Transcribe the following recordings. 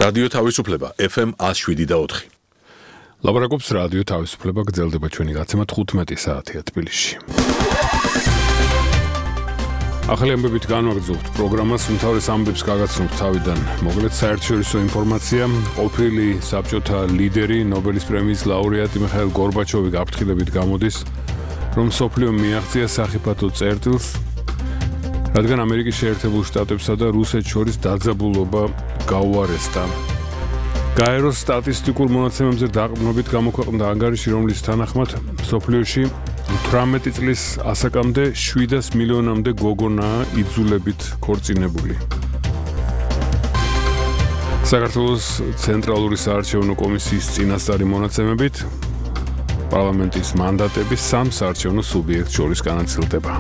რადიო თავისუფლება FM 107.4. ლაპარაკობს რადიო თავისუფლება, გრძელდება ჩვენი გაცემა 15 საათია თბილისში. ახალი ამბებით განვაგრძობთ პროგრამას, უმთავრეს ამბებს გაგაცნობთ თავიდან. მოგლეთ საერთაშორისო ინფორმაცია, ყოფილი საბჭოთა ლიდერი, ნობელის პრემიის ლაურეატი მიხაილ გორბაჩოვი გაფრთხილებით გამოდის, რომ მსოფლიო მიაღწია სახიფათო წერტილს, რადგან ამერიკის შეერთებულ შტატებსა და რუსეთს შორის დაძაბულობა გაუარესდა. გაეროს სტატისტიკურ მონაცემებზე დაყრდნობით გამოქვეყნდა ანგარიში, რომლის თანახმად მსოფლიოში 18 წლის ასაკამდე 700 მილიონამდე გოგონაა იძულებით ქორწინებული. საქართველოს ცენტრალური საარჩევნო კომისიის წინასწარი მონაცემებით პარლამენტის მანდატები 3 საარჩევნო სუბიექტს შორის განაწილდება.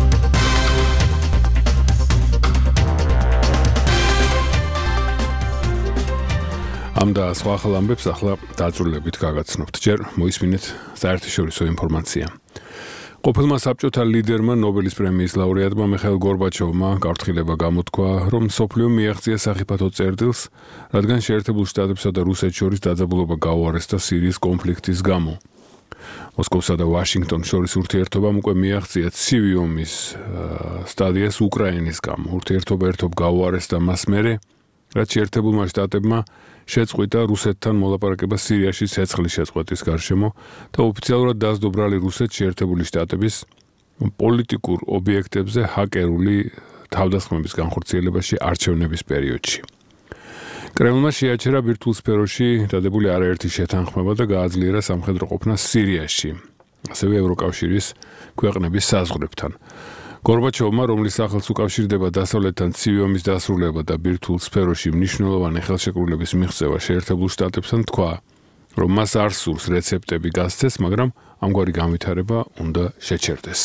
ამ და სხვა ახალ ამბებს ახლა დაწვრილებით გაგაცნობთ. ჯერ მოისმინეთ საერთაშორისო ინფორმაცია. ყოფილმა საბჭოთა ლიდერმა, ნობელის პრემიის ლაურეატმა მიხაილ გორბაჩოვმა გაფრთხილება გამოთქვა, რომ მსოფლიო მიაღწია სახიფათო წერტილს, რადგან შეერთებულ შტატებსა და რუსეთს შორის დაძაბულობა გაუარესდა სირიის კონფლიქტის გამო. მოსკოვსა და ვაშინგტონს შორის ურთიერთობამ უკვე მიაღწია ცივი ომის სტადიას უკრაინის გამო. ურთიერთობა ერთობ გაუარესდა მას მერე, რაც შეერთებულმა შტატებმა შეწყვიტა რუსეთთან მოლაპარაკება სირიაში ცეცხლის შეწყვეტის გარშემო და ოფიციალურად დაასდო ბრალი რუსეთს შეერთებული შტატების პოლიტიკურ ობიექტებზე ჰაკერული თავდასხმების განხორციელებაში არჩევნების პერიოდში. კრემლმა შეაჩერა ბირთვულ სფეროში დადებული არაერთი შეთანხმება და გააძლიერა სამხედრო ყოფნა სირიაში, ასევე ევროკავშირის ქვეყნების საზღვრებთან. გორბაჩოვმა, რომლის სახელს უკავშირდება დასავლეთთან ცივი ომის დასრულება და ბირთვულ სფეროში მნიშვნელოვანი ხელშეკრულების მიღწევა შეერთებულ შტატებთან, თქვა, რომ მას არ სურს რეცეპტები გასცეს, მაგრამ ამგვარი განვითარება უნდა შეჩერდეს.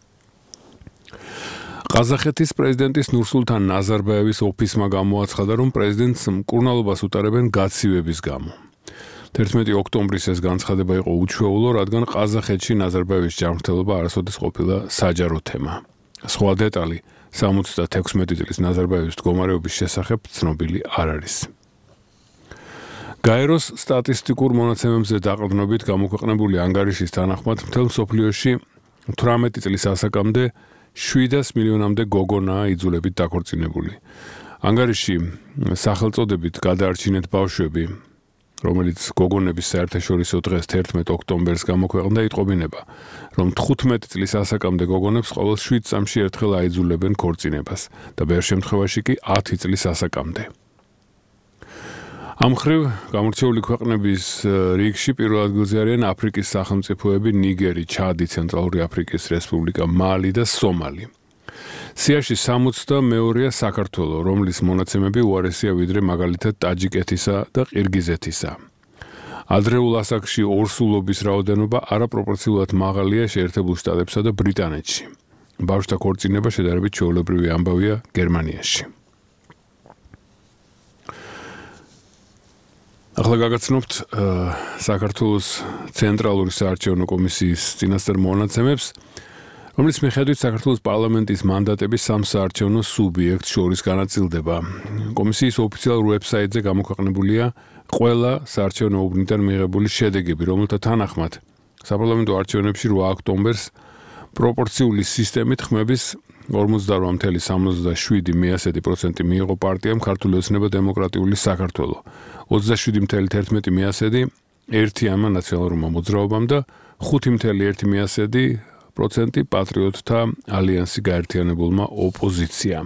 ყაზახეთის პრეზიდენტის ნურსულთან ნაზარბაევის ოფისმა გამოაცხადა, რომ პრეზიდენტს მკურნალობას უტარებენ გაცივების გამო. 11 ოქტომბრის ეს განცხადება იყო უჩვეულო, რადგან ყაზახეთში ნაზარბაევის ჯანმრთელობა არასოდეს ყოფილა საჯარო თემა. სხვა დეტალი 76 წლის ნაზარბაევის მდგომარეობის შესახებ ცნობილი არ არის. გაეროს სტატისტიკურ მონაცემებზე დაყრდნობით გამოქვეყნებული ანგარიშის თანახმად მთელ მსოფლიოში 18 წლის ასაკამდე 700 მილიონამდე გოგონაა იძულებით დაქორწინებული. ანგარიში სახელწოდებით გადაარჩინეთ ბავშვები, რომელიც გოგონების საერთაშორისო დღეს 11 ოქტომბერს გამოქვეყნდა, იტყობინება, რომ 15 წლის ასაკამდე გოგონებს ყოველ 7 წამში ერთხელ აიძულებენ ქორწინებას და ბევრ შემთხვევაში კი 10 წლის ასაკამდე. ამ მხრივ გამორჩეული ქვეყნების რიგში პირველ ადგილზე არიან აფრიკის სახელმწიფოები ნიგერი, ჩადი, ცენტრალური აფრიკის რესპუბლიკა, მალი და სომალი. სიაში 62-ია საქართველო, რომლის მონაცემები უარესია ვიდრე მაგალითად ტაჯიკეთისა და ყირგიზეთისა. ადრეულ ასაკში ორსულობის რაოდენობა არაპროპორციულად მაღალია შეერთებულ შტატებსა და ბრიტანეთში. ბავშვთა ქორწინება შედარებით ჩვეულებრივი ამბავია გერმანიაში. ახლა გაგაცნობთ საქართველოს ცენტრალური საარჩევნო კომისიის წინასწარ მონაცემებს, რომლის მიხედვით საქართველოს პარლამენტის მანდატები 3 საარჩევნო სუბიექტს შორის განაწილდება. კომისიის ოფიციალურ ვებსაიტზე გამოქვეყნებულია ყველა საარჩევნო უბნიდან მიღებული შედეგები, რომელთა თანახმად საპარლამენტო არჩევნებში 8 ოქტომბერს პროპორციული სისტემით ხმების 48,77% მიიღო პარტიამ ქართული ოცნება დემოკრატიული საქართველო, 27,11% ერთიანმა ნაციონალურმა მოძრაობამ და 5,1% პატრიოტთა ალიანსი გაერთიანებულმა ოპოზიციამ.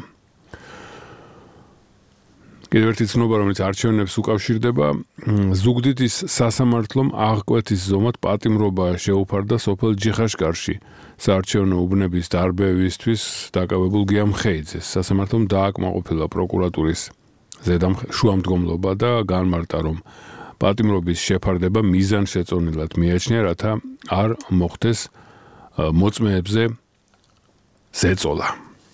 კიდევ ერთი ცნობა, რომელიც არჩევნებს უკავშირდება, ზუგდიდის სასამართლომ აღკვეთის ზომად პატიმრობა შეუფარდა სოფელ ჯიხაშკარში საარჩევნო უბნების დარბევისთვის დაკავებულ გიამ ხეიძეს. სასამართლომ დააკმაყოფილა პროკურატურის შუამდგომლობა და განმარტა, რომ პატიმრობის შეფარდება მიზანშეწონილად მიაჩნია, რათა არ მოხდეს მოწმეებზე ზეწოლა.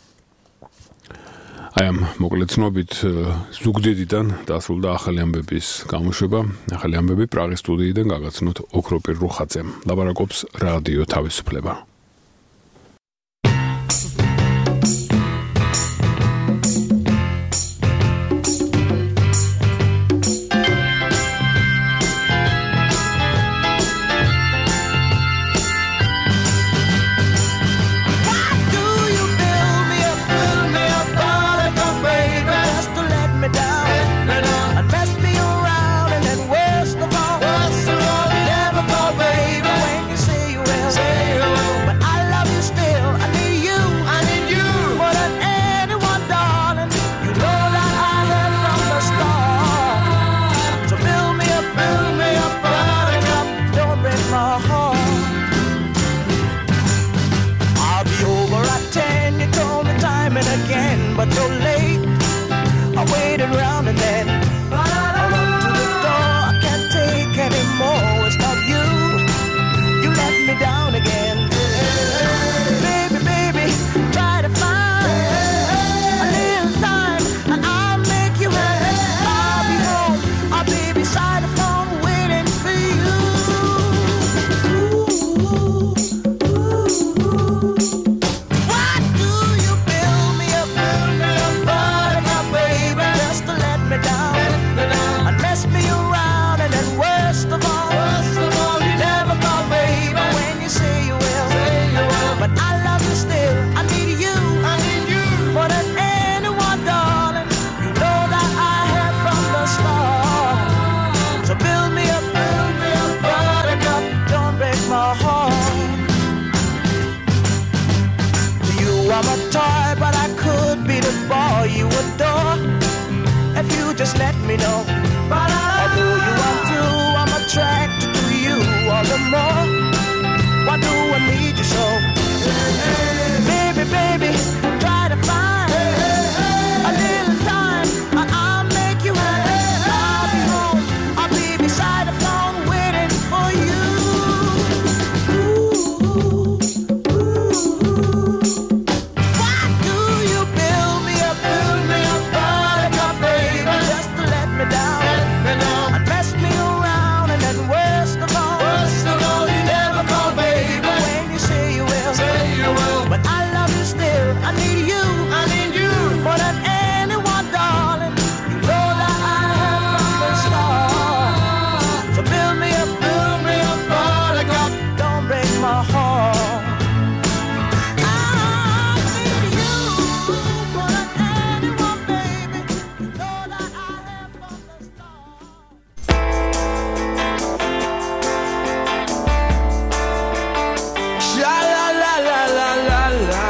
აი ამ მოკლედ ცნობით ზუგდიდიდან დასრულდა ახალი ამბების გამოშვება. ახალი ამბები პრაღის სტუდიიდან გაგაცნოთ ოქროპირ რუხაძემ. ლაპარაკობს რადიო თავისუფლება. but you're late. I waited around and then I run to the door. I can't take anymore. It's not you. You let me down again. Baby, baby, try to find a little time and I'll make you happy. I'll be home. I'll be beside the phone waiting for you. Why do you build me up, buttercup, baby, just to let me down and mess me around? And then worst of all, you never call, baby, when you say you will. But I love you still. I need you more than anyone, darling. You know that I have from the start. So build me up, buttercup, don't break my heart. You are my toy, but I could be the boy you adore if you just let me know. Although you want to, I'm attracted to you all the more. Why do I need you so? Baby, baby, try to find a little time and I'll make you happy. I'll be home, I'll be beside the phone waiting for you. Why do you build me up, buttercup, baby, just to let me down and mess me around? And then worst of all, you never call, baby, when you say you will. But I love you still. I need you more than anyone, darling. You know that I have from the start. So build me up, buttercup, don't break my heart. I need you more than anyone, baby. You know that I have from the start. Sha la la la la la la.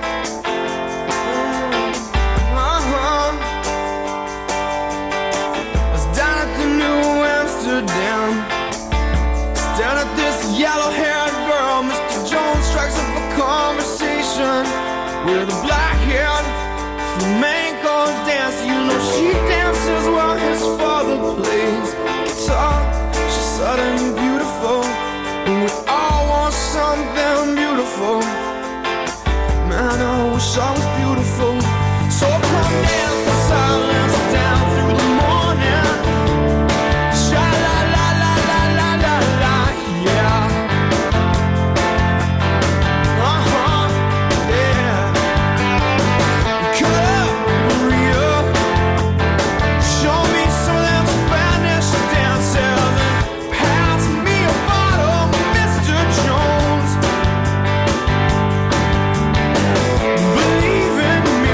I was down at the New Amsterdam, staring at this yellow-haired girl. Mr. Jones strikes up a conversation with a black-haired flamenco dancer. You know she dances while his father plays guitar. She's sudden and beautiful, and we all want something beautiful. Man, I wish I was beautiful. So come dance the silence down through the morning. Sha la la la la la la la, yeah. Yeah. Cut up, Maria. Show me some of them Spanish dances and pass me a bottle, Mr. Jones. Believe in me.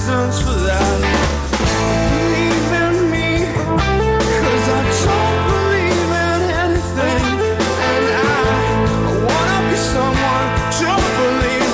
reasons for that. Believe in me, 'cause I don't believe in anything. And I wanna be someone to believe,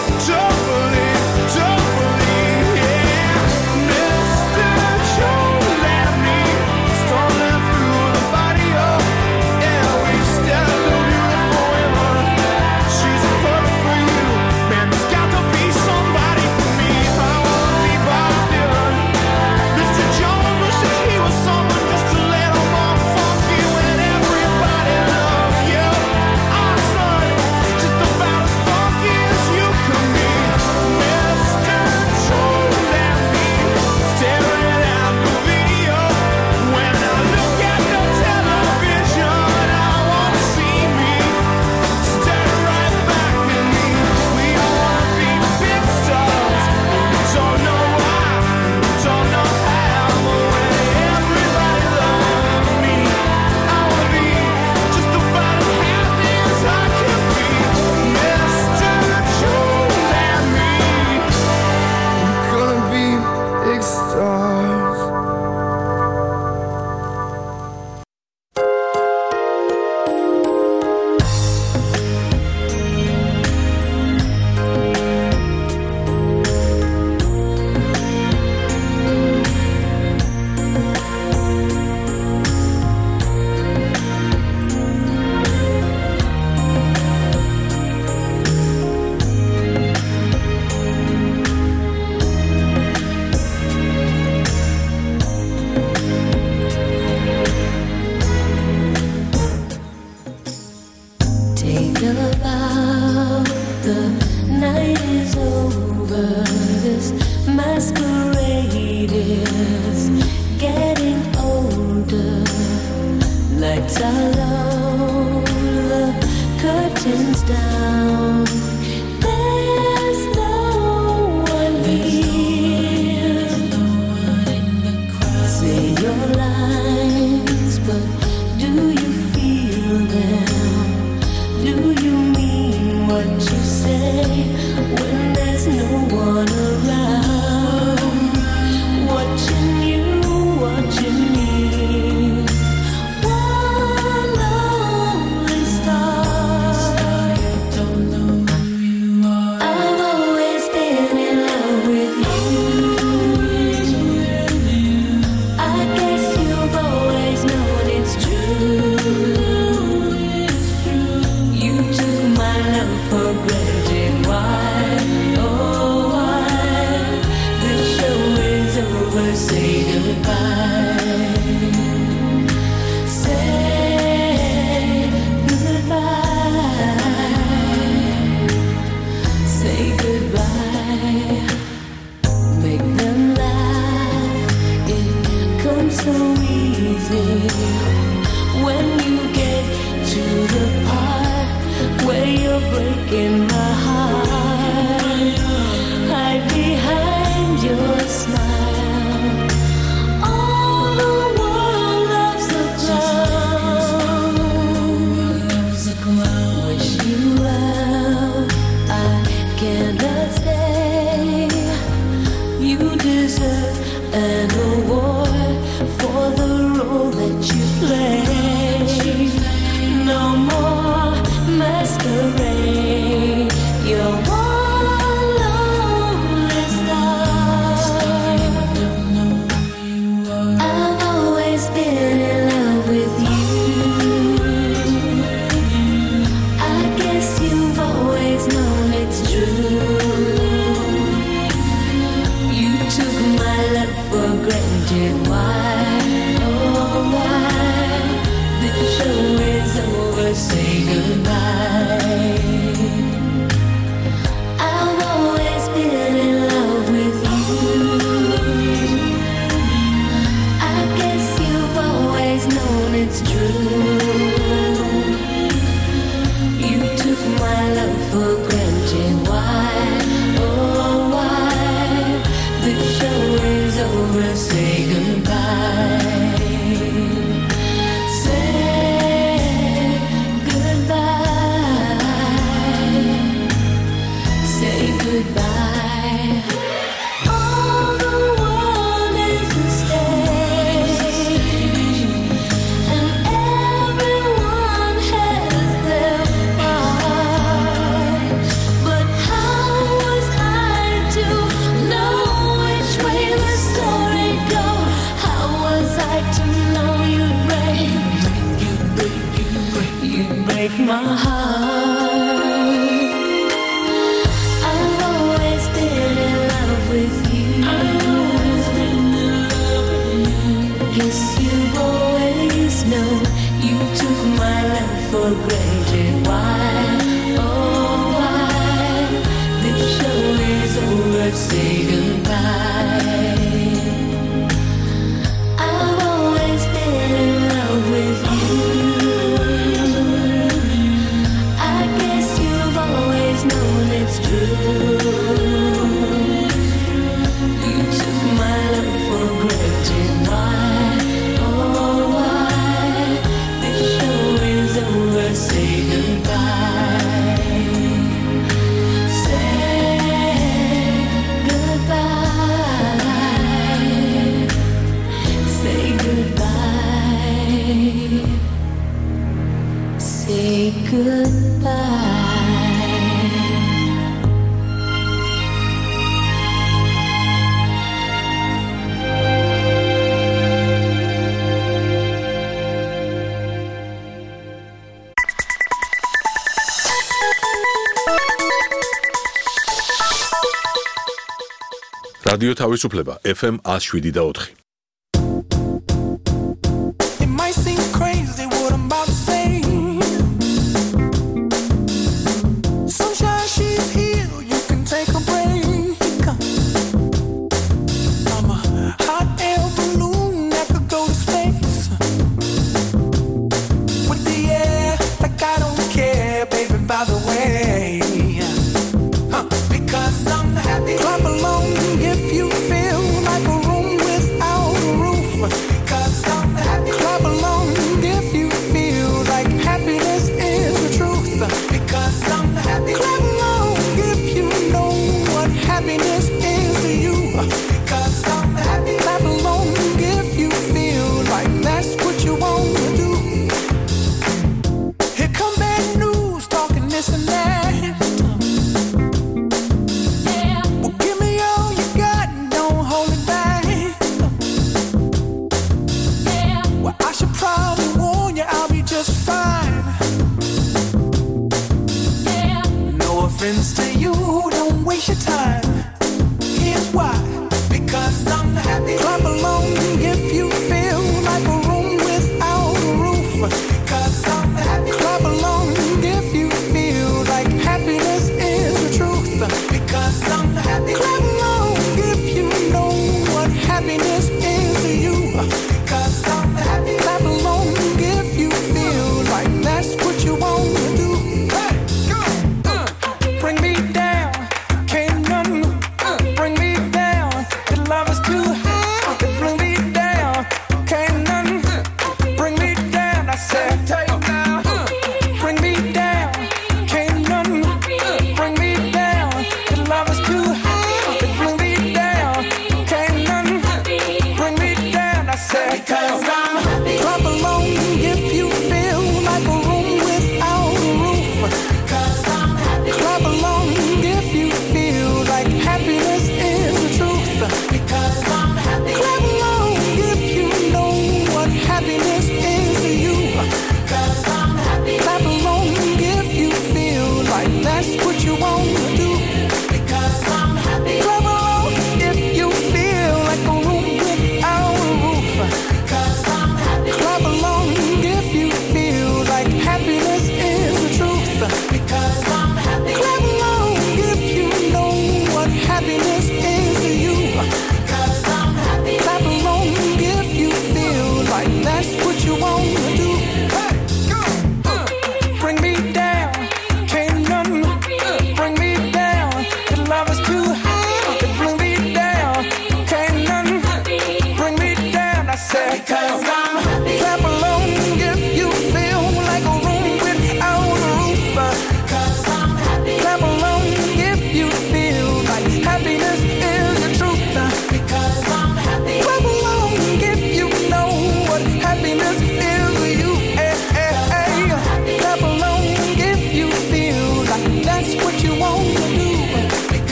yeah. Mr. Joe let me stumbling through the body of every step of beautiful women. She's perfect for you, man, there's got to be somebody for me. I wanna be Bob Dylan. Mr. Jones wishes he was someone just to let him all funky when everybody loves you. Our son, just about as funky as you can be. Mr. Jones and me, staring at the video. When I look at the television, I won't see me. Stare right back at me. We all wanna be big stars. Don't know why, don't know how, but when everybody loves me, I wanna be just about as happy as I can be. Mr. Jones and me, we're gonna be big stars. Take a bow, the night is over. This masquerade is getting older. Lights are low, the curtains down. There's no one here. Say your lines, but do you feel them? Do you mean what you say when there's no one around? Watching you, watching me. One lonely star. Don't know who you are. I've always been in love with you. I guess you've always known it's true. You took my love for granted. Why? Oh, why? The show is over. Say goodbye. Say goodbye. Say goodbye. Make them laugh. It comes so easy when you get to the part where you're breaking my heart. Hide behind your smile. my heart. I've always been in love with you. Guess you've always known you took my love for granted. Why, oh why? This show is over, say goodbye. I've always been in love with you. I guess you've always known it's true. You took my love for granted. Why, oh why? This show is over, say goodbye. Say goodbye. Say goodbye. Say goodbye. რადიო თავისუფლება FM 107.4. It might seem crazy what I'm about to say. Sunshine, she's here, you can take a break. I'm a hot air balloon that could go to space. With the air, like I don't care, baby, by the way. Because I'm happy. Clap along if you feel like a room without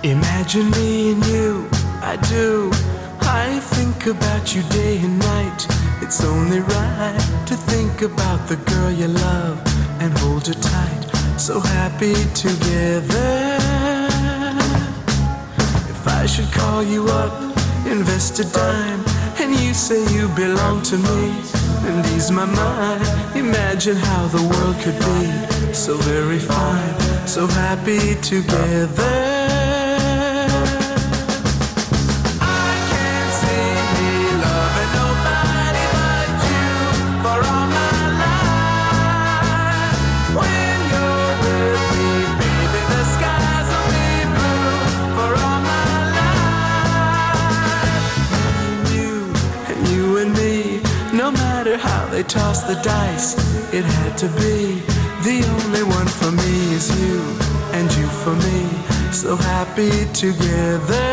Imagine me and you, I do. I think about you day and night. It's only right to think about the girl you love and hold her tight. So happy together. If I should call you up, invest a dime, and you say you belong to me, and ease my mind. Imagine how the world could be so very fine, so happy together. I can't see me loving nobody but you for all my life. When you're with me, baby, the skies will be blue for all my life. And you and me, no matter how they toss the dice, it had to be. The only one for me is you, and you for me, so happy together.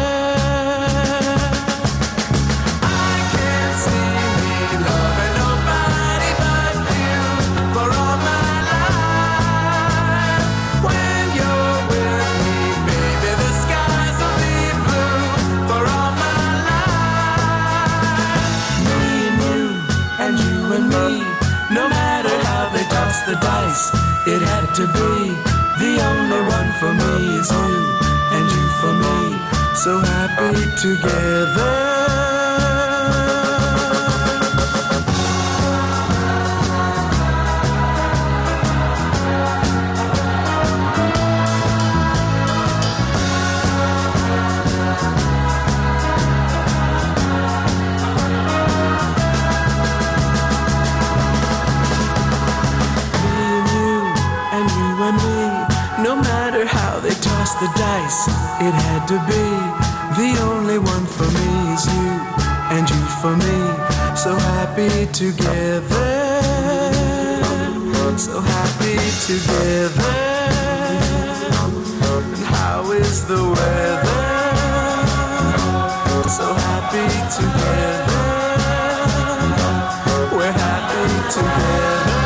I can't see me loving nobody but you for all my life. When you're with me, baby, the skies will be blue for all my life. Me and you, and you and me, no matter how they toss the dice, it had to be. The only one for me is you, and you for me, so happy together. The dice, it had to be. The only one for me is you, and you for me, so happy together. So happy together. And how is the weather? So happy together. We're happy together.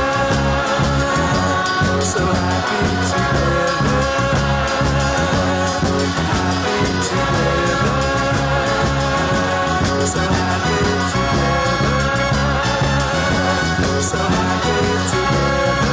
So happy together. So happy together. So happy together.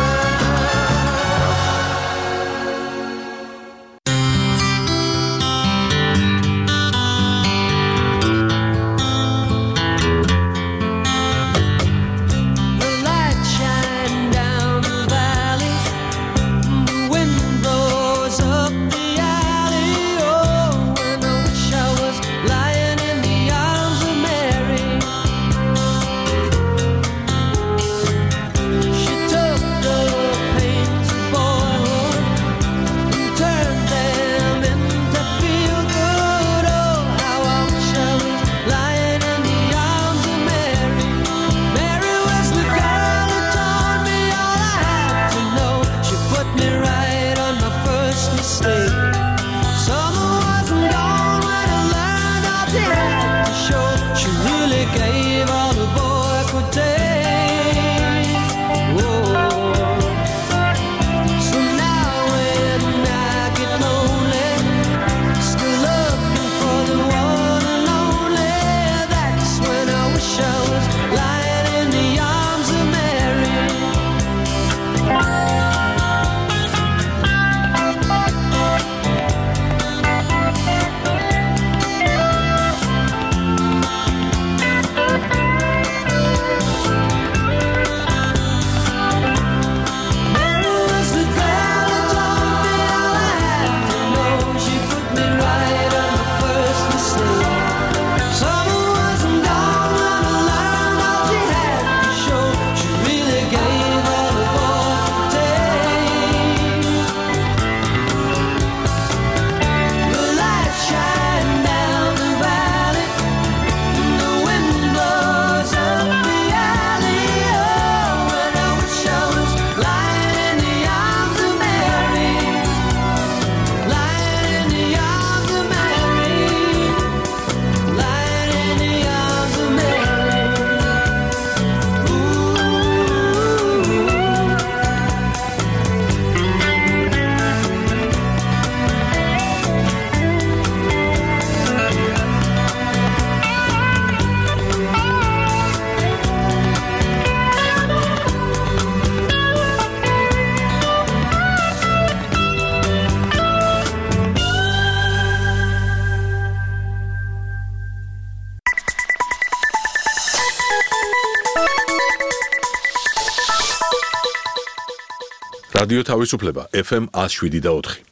რადიო თავისუფლება FM 107.4.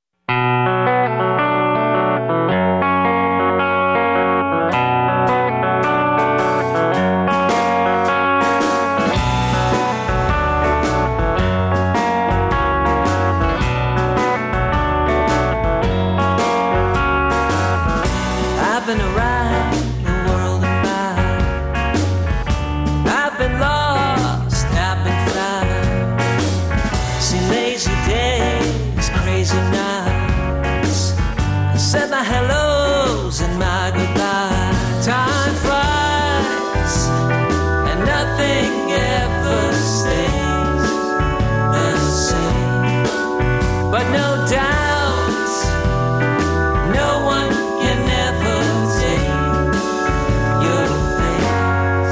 I've been around the world and back. I've been lost, I've been found. Seen lazy days, crazy nights. I said my hellos and my goodbyes. Time flies and nothing ever stays the same. But no doubt, no one can ever take your place.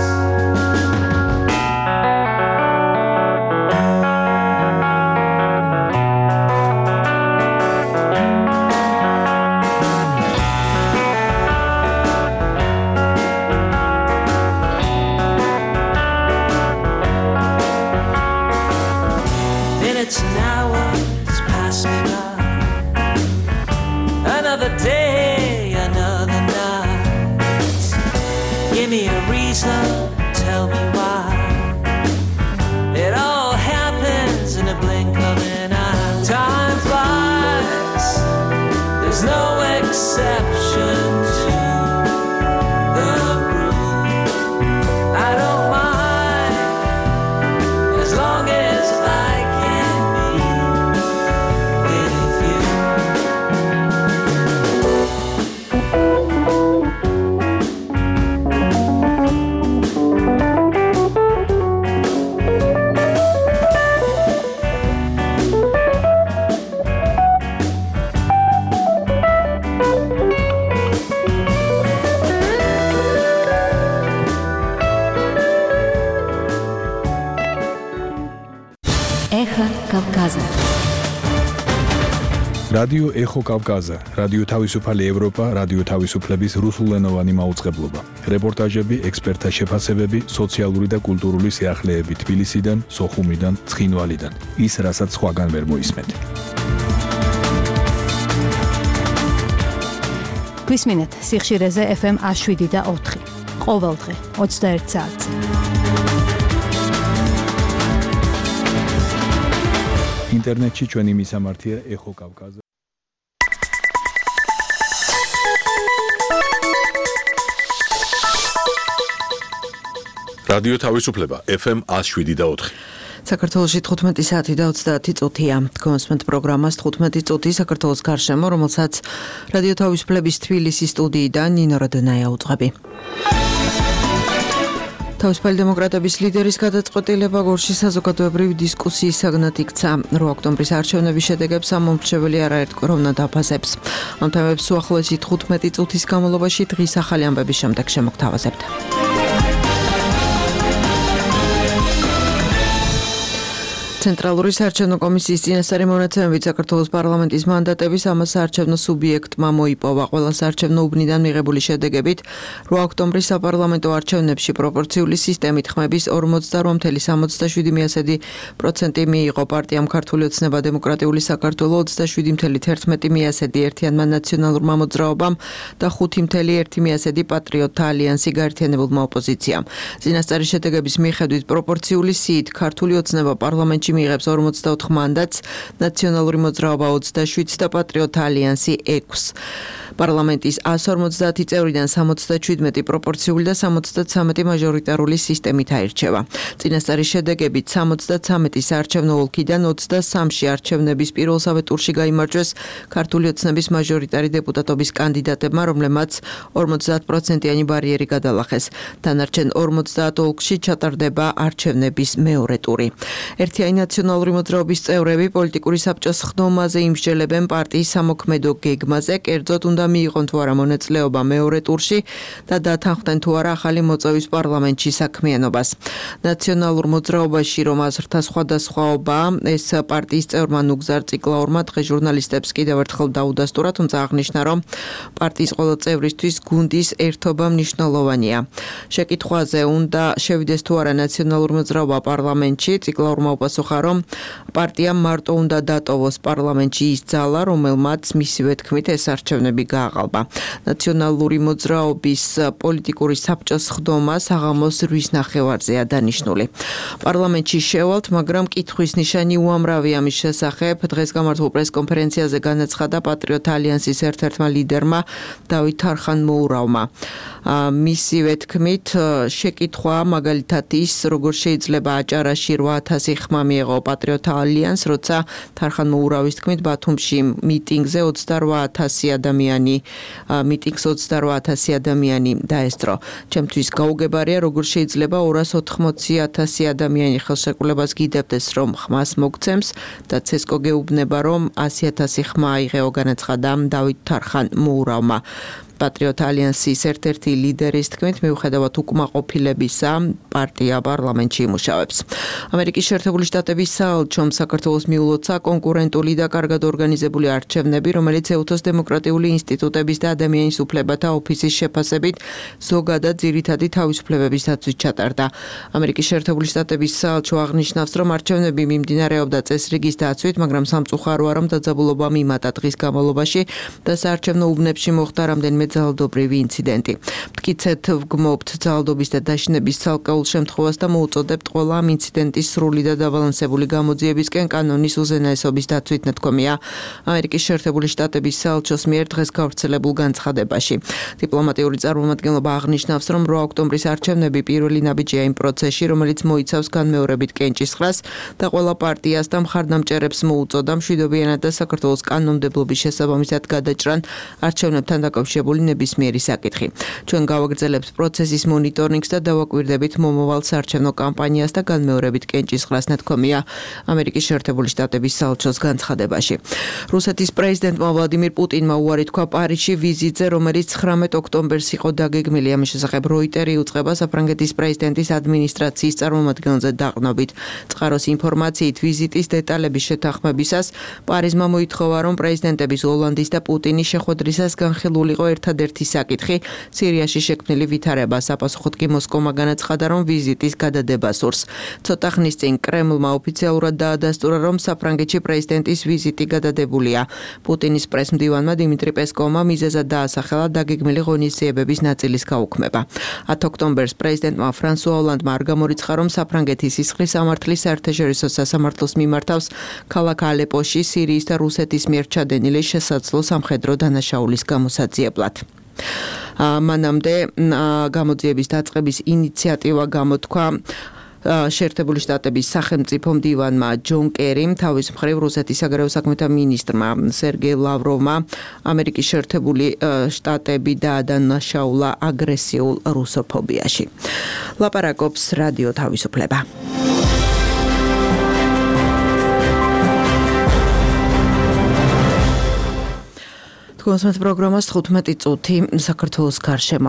Minutes and hours pass me by. Another day, another night. Give me a reason, tell me why. It all happens in a blink of an eye. Time flies, there's no exception to the rule. I don't mind as long as I can be with you. Эхо Кавказа. რადიო ეხო კავკაზა, რადიო თავისუფალი ევროპა, რადიო თავისუფლების რუსულენოვანი მაუწყებლობა. რეპორტაჟები, ექსპერტთა შეფასებები, სოციალური და კულტურული სიახლეები თბილისიდან, სოხუმიდან, ცხინვალიდან. ის, რასაც სხვაგან ვერ მოისმენთ. გვისმინეთ სიხშირეზე FM 107.4. ყოველდღე 21 საათზე. ინტერნეტში ჩვენი მისამართია ეხო კავკაზა. რადიო თავისუფლება FM 107.4. საქართველოში 15 საათი და 30 წუთია. გონსმენთ პროგრამას 15 წუთი საქართველოს გარშემო, რომელსაც რადიო თავისუფლების თბილისის სტუდიიდან ნინო როდნაია უძღვები. თავისუფალი დემოკრატების ლიდერის გადაწყვეტილება გორში საზოგადოებრივი დისკუსიის საგნად იქცა. 8 ოქტომბრის არჩევნების შედეგებს ამომრჩეველი არაერთგვაროვნად აფასებს. ამ თემებს უახლოესი 15 წუთის განმავლობაში დღის ახალი ამბების შემდეგ შემოგთავაზებთ. ცენტრალური საარჩევნო კომისიის წინასწარი მონაცემებით საქართველოს პარლამენტის მანდატების ამას საარჩევნო სუბიექტმა მოიპოვა. ყველა საარჩევნო უბნიდან მიღებული შედეგებით 8 ოქტომბრის საპარლამენტო არჩევნებში პროპორციული სისტემით ხმების 48,77% მიიღო პარტიამ ქართული ოცნება დემოკრატიული საქართველო 27,11% ერთიანმა ნაციონალურმა მოძრაობამ და 5,1% პატრიოტთა ალიანსი გაერთიანებულმა ოპოზიციამ. წინასწარი შედეგების მიხედვით პროპორციული სიით ქართული ოცნება პარლამენტში მიიღებს 44 მანდატს, ნაციონალური მოძრაობა 27 და პატრიოტთა ალიანსი 6. პარლამენტის 150 წევრიდან 77 პროპორციული და 73 მაჟორიტარული სისტემით აირჩევა. წინასწარი შედეგებით 73 საარჩევნო ოლქიდან 23-ში არჩევნების პირველსავე ტურში გაიმარჯვეს ქართული ოცნების მაჟორიტარი დეპუტატობის კანდიდატებმა, რომლებმაც 50%-იანი ბარიერი გადალახეს. დანარჩენ 50 ოლქში ჩატარდება არჩევნების მეორე ტური. ერთიანი ნაციონალური მოძრაობის წევრები პოლიტიკური საბჭოს ხდომაზე იმსჯელებენ პარტიის სამოქმედო გეგმაზე, კერძოდ უნდა მიიღონ თუ არა მონაწილეობა მეორე ტურში და დათანხმდნენ თუ არა ახალი მოწვევის პარლამენტში საქმიანობას. ნაციონალურ მოძრაობაში რომ აზრთა სხვადასხვაობა, ეს პარტიის წევრმა ნუგზარ ციკლაურმა დღეს ჟურნალისტებს კიდევ ერთხელ დაუდასტურა, თუმცა აღნიშნა, რომ პარტიის ყველა წევრისთვის გუნდის ერთობა მნიშვნელოვანია. შეკითხვაზე უნდა შევიდეს თუ არა ნაციონალურ მოძრაობა პარლამენტში, ციკლაურმა უპასუხა, პასუხა, რომ პარტიამ მარტო უნდა დატოვოს პარლამენტში ის ძალა, რომელმაც მისივე თქმით ეს არჩევნები გააყალბა. ნაციონალური მოძრაობის პოლიტიკური საბჭოს ხდომა საღამოს 8 ნახევარზეა დანიშნული. პარლამენტში შევალთ, მაგრამ კითხვის ნიშანი უამრავი ამის შესახებ დღეს გამართულ პრესკონფერენციაზე განაცხადა პატრიოტ ალიანსის ერთ-ერთმა ლიდერმა დავით თარხან-მოურავმა. მისივე თქმით, შეკითხვა მაგალითად ის, როგორ შეიძლება აჭარაში 8000 ხმა მიეღო პატრიოტ ალიანს, როცა თარხან-მოურავის თქმით, ბათუმში მიტინგზე 28000 ადამიანი მიტინგს 28000 ადამიანი დაესწრო. ჩემთვის გაუგებარია, როგორ შეიძლება 280,000 ადამიანი ხელშეკრულებას გიდებდეს, რომ ხმას მოგცემს და ცესკო გეუბნება, რომ 100,000 ხმა აიღეო, განაცხადა დავით თარხან-მოურავმა. პატრიოტ ალიანსის ერთ-ერთი ლიდერის თქმით, მიუხედავად უკმაყოფილებისა, პარტია პარლამენტში იმუშავებს. ამერიკის შეერთებული შტატების საელჩომ საქართველოს მიულოცა კონკურენტული და კარგად ორგანიზებული არჩევნები, რომელიც ეუთოს დემოკრატიული ინსტიტუტების და ადამიანის უფლებათა ოფისის შეფასებით ზოგადად ძირითადი თავისუფლებების დაცვით ჩატარდა. ამერიკის შეერთებული შტატების საელჩო აღნიშნავს, რომ არჩევნები მიმდინარეობდა წესრიგის დაცვით, მაგრამ სამწუხაროა, რომ დაძაბულობა მიმატა დღის განმავლობაში და საარჩევნო უბნებში მოხდა რამდენიმე ძალადობრივი ინციდენტი. მტკიცედ ვგმობთ ძალადობის და დაშინების ცალკეულ შემთხვევას და მოუწოდებთ ყველა ამ ინციდენტის სრული და დაბალანსებული გამოძიებისკენ კანონის უზენაესობის დაცვით, ნათქვამია ამერიკის შეერთებული შტატების საელჩოს მიერ დღეს გავრცელებულ განცხადებაში. დიპლომატიური წარმომადგენლობა აღნიშნავს, რომ 8 ოქტომბრის არჩევნები პირველი ნაბიჯია იმ პროცესში, რომელიც მოიცავს განმეორებით კენჭისყრას და ყველა პარტიას და მხარდამჭერებს მოუწოდა მშვიდობიანად და საქართველოს კანონმდებლობის შესაბამისად გადაჭრან არჩევნებთან დაკავშირებული ნებისმიერი საკითხი. ჩვენ გავაგრძელებთ პროცესის მონიტორინგს და დავაკვირდებით მომავალ საარჩევნო კამპანიას და განმეორებით კენჭისყრას, ნათქვამია ამერიკის შეერთებული შტატების საელჩოს განცხადებაში. რუსეთის პრეზიდენტმა ვლადიმირ პუტინმა უარი თქვა პარიზში ვიზიტზე, რომელიც 19 ოქტომბერს იყო დაგეგმილი. ამის შესახებ როიტერი უწყება საფრანგეთის პრეზიდენტის ადმინისტრაციის წარმომადგენელზე დაყრდნობით. წყაროს ინფორმაციით ვიზიტის დეტალების შეთანხმებისას პარიზმა მოითხოვა, რომ პრეზიდენტების ოლანდის და პუტინის შეხვედრისას განხილულიყო ერთადერთი საკითხი სირიაში შექმნილი ვითარება. საპასუხოდ კი მოსკოვმა განაცხადა, რომ ვიზიტის გადადება სურს. ცოტა ხნის წინ კრემლმა ოფიციალურად დაადასტურა, რომ საფრანგეთში პრეზიდენტის ვიზიტი გადადებულია. პუტინის პრესმდივანმა დიმიტრი პესკოვმა მიზეზად დაასახელა დაგეგმილი ღონისძიებების ნაწილის გაუქმება. 10 ოქტომბერს პრეზიდენტმა ფრანსუა ოლანდმა არ გამორიცხა, რომ საფრანგეთი სისხლის სამართლის საერთაშორისო სასამართლოს მიმართავს ქალაქ ალეპოში სირიის და რუსეთის მიერ ჩადენილი შესაძლო სამხედრო დანაშაულის გამოსაძიებლად. მანამდე გამოძიების დაწყების ინიციატივა გამოთქვა შეერთებული შტატების სახელმწიფო მდივანმა ჯონ კერიმ, თავის მხრივ რუსეთის საგარეო საქმეთა მინისტრმა სერგეი ლავროვმა ამერიკის შეერთებული შტატები დაადანაშაულა აგრესიულ რუსოფობიაში. ლაპარაკობს რადიო თავისუფლება. კონსმეთ პროგრამას 15 წუთი საქართველოს გარშემო.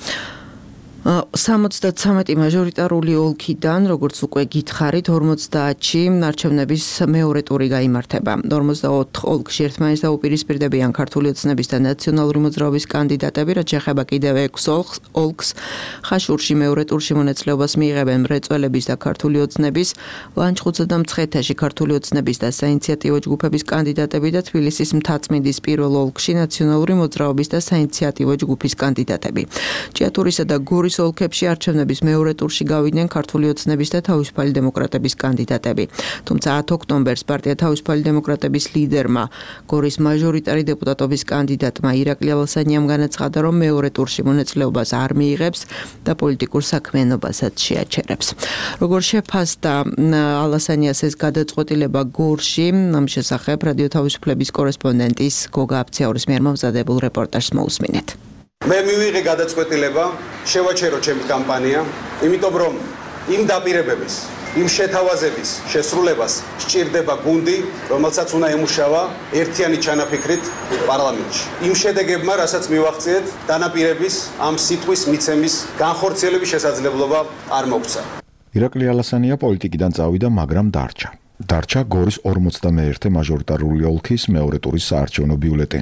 73 მაჟორიტარული ოლქიდან, როგორც უკვე გითხარით, 50-ში არჩევნების მეორე ტური გაიმართება. 44 ოლქში ერთმანეთს დაუპირისპირდებიან ქართული ოცნების და ნაციონალური მოძრაობის კანდიდატები, რაც შეეხება კიდევ 6 ოლქს. ხაშურში მეორე ტურში მონაწილეობას მიიღებენ მრეწველების და ქართული ოცნების, ლანჩხუთსა და მცხეთაში ქართული ოცნების და საინიციატივო ჯგუფების კანდიდატები და თბილისის მთაწმინდის პირველ ოლქში ნაციონალური მოძრაობის და საინიციატივო ჯგუფის კანდიდატები. ჭიათურისა და გორის ოლქებში არჩევნების მეორე ტურში გავიდნენ ქართული ოცნების და თავისუფალი დემოკრატების კანდიდატები. თუმცა 10 ოქტომბერს პარტია თავისუფალი დემოკრატების ლიდერმა, გორის მაჟორიტარი დეპუტატობის კანდიდატმა ირაკლი ალასანიამ განაცხადა, რომ მეორე ტურში მონაწილეობას არ მიიღებს და პოლიტიკურ საქმიანობასაც შეაჩერებს. როგორ შეფასდა ალასანიას ეს გადაწყვეტილება გორში, ამ შესახებ რადიო თავისუფლების კორესპონდენტის გოგა აფციაურის მიერ მომზადებულ რეპორტაჟს მოусმინეთ. მე მივიღე გადაწყვეტილება შევაჩერო ჩემი კამპანია, იმიტომ რომ იმ დაპირებების, იმ შეთავაზების შესრულებას სჭირდება გუნდი, რომელსაც უნდა ემუშავა ერთიანი ჩანაფიქრით პარლამენტში. იმ შედეგებმა, რასაც მივაღწიეთ, დანაპირების ამ სიტყვის მიცემის განხორციელების შესაძლებლობა არ მოგცა. ირაკლი ალასანია პოლიტიკიდან წავიდა, მაგრამ დარჩა გორის 51 მაჟორიტარული ოლქის მეორე ტურის საარჩევნო ბიულეტენში.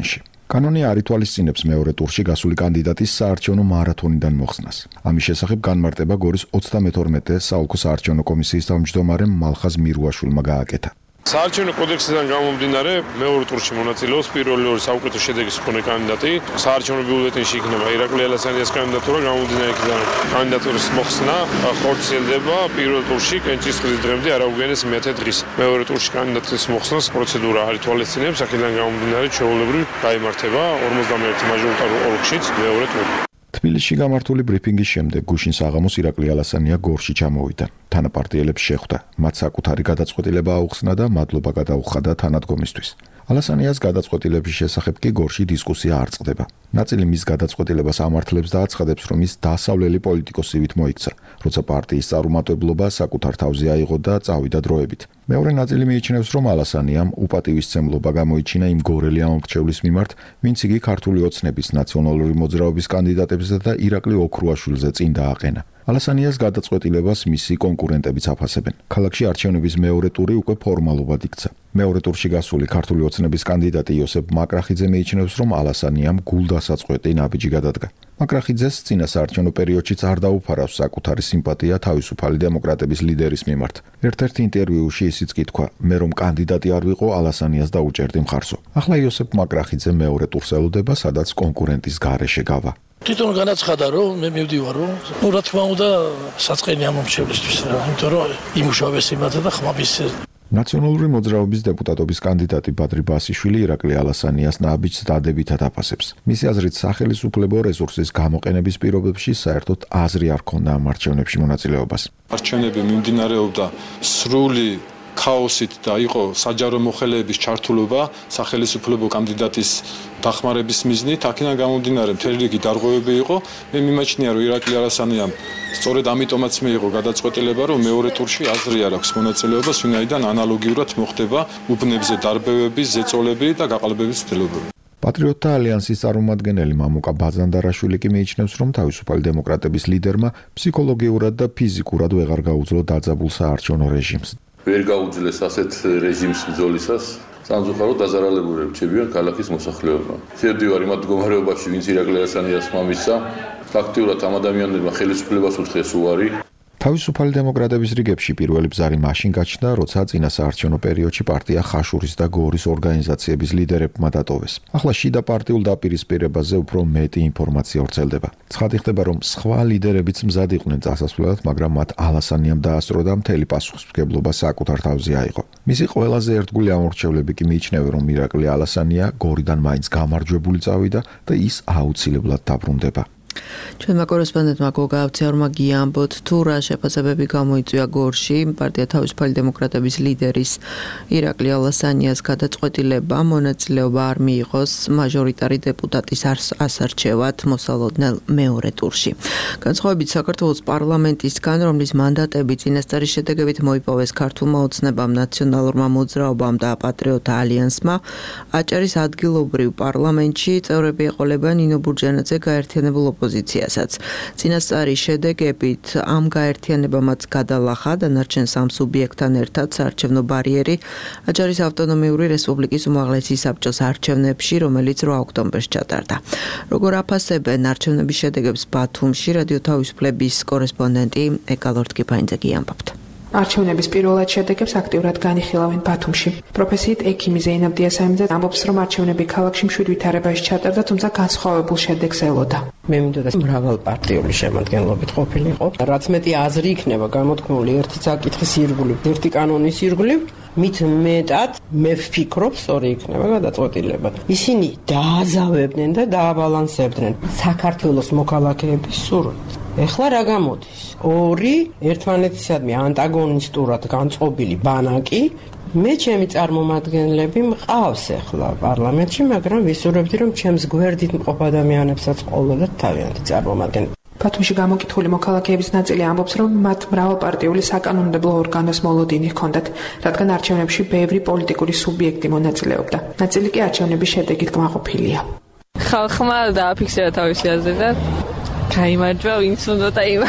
კანონი არ ითვალისწინებს მეორე ტურში გასული კანდიდატის საარჩევნო მარათონიდან მოხსნას. ამის შესახებ განმარტება გორის 32 საოლქო საარჩევნო კომისიის თავმჯდომარემ მალხაზ მირუაშვილმა გააკეთა. საარჩევნო კოდექსიდან გამომდინარე, მეორე ტურში მონაწილეობს პირველი ორი საუკეთესო შედეგის მქონე კანდიდატი. საარჩევნო ბიულეტენში იქნება ირაკლი ალასანიას კანდიდატურა, გამომდინარე იქიდან კანდიდატურის მოხსნა ხორციელდება პირველ ტურში კენჭისყრის დღემდე არ აუგენეს მე-10 დღის. მეორე ტურში კანდიდატის მოხსნას პროცედურა არ ითვალისწინებს, აქედან გამომდინარე ჩვეულებრივ გაიმართება 51 მაჟორიტარულ ოლქშიც მეორე ტური. თბილისში გამართული ბრიფინგის შემდეგ გუშინ საღამოს ირაკლი ალასანია გორში ჩამოვიდა. თანაპარტიელებს შეხვდა, მათ საკუთარი გადაწყვეტილება აუხსნა და მადლობა გადაუხადა თანადგომისთვის. ალასანიას გადაწყვეტილების შესახებ კი გორში დისკუსია არ წყდება. ნაწილი მის გადაწყვეტილებას ამართლებს და აცხადებს, რომ ის დასავლელი პოლიტიკოსივით მოიქცა, როცა პარტიის წარუმატებლობა საკუთარ თავზე აიღო და წავიდა დროებით. მეორე ნაწილი მიიჩნევს, რომ ალასანიამ უპატივისცემლობა გამოიჩინა იმ გორელი ამომრჩევლის მიმართ, ვინც იგი ქართული ოცნების ნაციონალური მოძრაობის კანდიდატებზე და ირაკლი ოქრუაშვილზე წინ დააყენა. ალასანიას გადაწყვეტილებას მისი კონკურენტებიც აფასებენ. ქალაქში არჩევნების მეორე ტური უკვე ფორმალობად იქცა. მეორე ტურში გასული ქართული ოცნების კანდიდატი იოსებ მაკრახიძე მიიჩნევს, რომ ალასანიამ გულდასაწყვეტი ნაბიჯი გადადგა. მაკრახიძეს წინა საარჩევნო პერიოდშიც არ დაუფარავს საკუთარი სიმპათია თავისუფალი დემოკრატების ლიდერის მიმართ. ერთ-ერთ ინტერვიუში ისიც კი თქვა, მე რომ კანდიდატი არ ვიყო, ალასანიას დაუჭერდი მხარსო. ახლა იოსებ მაკრახიძე მეორე ტურს ელოდება, სადაც კონკურენტის გარეშე გავა. თვითონ განაცხადა, რომ მე მივდივარ, რომ რა თქმა უნდა საწყენი ამომრჩევლისთვის რა, იმიტომ რომ იმუშავეს იმათა და ხმების ნაციონალური მოძრაობის დეპუტატობის კანდიდატი ბადრი ბასიშვილი ირაკლი ალასანიას ნაბიჯს დადებითად აფასებს. მისი აზრით, სახელისუფლებო რესურსის გამოყენების პირობებში საერთოდ აზრი არ ქონდა ამ არჩევნებში მონაწილეობას. არჩევნები მიმდინარეობდა სრული ქაოსით და იყო საჯარო მოხელეების ჩართულობა სახელისუფლებო კანდიდატის დახმარების მიზნით. აქედან გამომდინარე მთელი რიგი დარღვევები იყო. მე მიმაჩნია, რომ ირაკლი ალასანიამ სწორედ ამიტომაც მიიღო გადაწყვეტილება, რომ მეორე ტურში აზრი არ აქვს მონაწილეობას, ვინაიდან ანალოგიურად მოხდება უბნებზე დარბევები, ზეწოლები და გაყალბების ცდილობები. პატრიოტთა ალიანსის წარმომადგენელი მამუკა ბაზანდარაშვილი კი მიიჩნევს, რომ თავისუფალი დემოკრატების ლიდერმა ფსიქოლოგიურად და ფიზიკურად ვეღარ გაუძლო დაძაბულ საარჩევნო რეჟიმს. ვერ გაუძლეს ასეთ რეჟიმს ბრძოლისას, სამწუხაროდ დაზარალებულები რჩებიან ქალაქის მოსახლეობა. შევდივარ იმ მდგომარეობაში, ვინც ირაკლი ალასანიას მამისცა, ფაქტიურად ამ ადამიანებმა ხელისუფლებას უთხეს უარი. თავისუფალი დემოკრატების რიგებში პირველი ბზარი მაშინ გაჩნდა, როცა წინა საარჩევნო პერიოდში პარტია ხაშურის და გორის ორგანიზაციების ლიდერებმა დატოვეს. ახლა შიდა პარტიულ დაპირისპირებაზე უფრო მეტი ინფორმაცია ვრცელდება. ცხადი ხდება, რომ სხვა ლიდერებიც მზად იყვნენ წასასვლელად, მაგრამ მათ ალასანიამ დაასწრო და მთელი პასუხისმგებლობა საკუთარ თავზე აიღო. მისი ყველაზე ერთგული ამორჩევლები კი მიიჩნევენ, რომ ირაკლი ალასანია გორიდან მაინც გამარჯვებული წავიდა და ის აუცილებლად დაბრუნდება. ჩვენმა კორესპონდენტმა გოგა ავციარმა გიამბოთ, თუ რა შეფასებები გამოიწვია გორში პარტია თავისუფალი დემოკრატების ლიდერის ირაკლი ალასანიას გადაწყვეტილება მონაწილეობა არ მიიღოს მაჟორიტარი დეპუტატის ასარჩევად მოსალოდნელ მეორე ტურში. განსხვავებით საქართველოს პარლამენტისგან, რომლის მანდატები წინასწარი შედეგებით მოიპოვეს ქართულმა ოცნებამ, ნაციონალურმა მოძრაობამ და პატრიოტთა ალიანსმა, აჭარის ადგილობრივ პარლამენტში წევრები ეყოლებიან ნინო ბურჯანაძე გაერთიანებულ ოპოზიციასაც. წინასწარი შედეგებით ამ გაერთიანებამაც გადალახა დანარჩენ სამ სუბიექტთან ერთად საარჩევნო ბარიერი აჭარის ავტონომიური რესპუბლიკის უმაღლესი საბჭოს არჩევნებში, რომელიც 8 ოქტომბერს ჩატარდა. როგორ აფასებენ არჩევნების შედეგებს ბათუმში, რადიო თავისუფლების კორესპონდენტი ეკალორტკიფაინძე გიამბობთ. არჩევნების პირველად შედეგებს აქტიურად განიხილავენ ბათუმში. პროფესიით ექიმი ზეინაბ დიასამიძე ამბობს, რომ არჩევნები ქალაქში მშვიდ ვითარებაში ჩატარდა, თუმცა განსხვავებულ შედეგს ელოდა. მე მინდოდა მრავალპარტიული შემადგენლობით ყოფილიყო. რაც მეტი აზრი იქნება გამოთქმული ერთი საკითხის ირგვლივ, ერთი კანონის ირგვლივ, მით მეტად მე ვფიქრობ, სწორი იქნება გადაწყვეტილება. ისინი დააზავებდნენ და დააბალანსებდნენ საქართველოს მოქალაქეების სურვილს. ეხლა რა გამოდის? ორი ერთმანეთისადმი ანტაგონისტურად განწყობილი ბანაკი, მე ჩემი წარმომადგენლები მყავს ეხლა პარლამენტში, მაგრამ ვისურვებდი, რომ ჩემს გვერდით მყოფ ადამიანებსაც ყოლოდათ თავიანთი წარმომადგენლები. ბათუმში გამოკითხული მოქალაქეების ნაწილი ამბობს, რომ მათ მრავალპარტიული საკანონმდებლო ორგანოს მოლოდინი ჰქონდათ, რადგან არჩევნებში ბევრი პოლიტიკური სუბიექტი მონაწილეობდა. ნაწილი კი არჩევნების შედეგით კმაყოფილია. ხალხმა დააფიქსირა თავისი აზრი და გაიმარჯვა ვინც უნდა და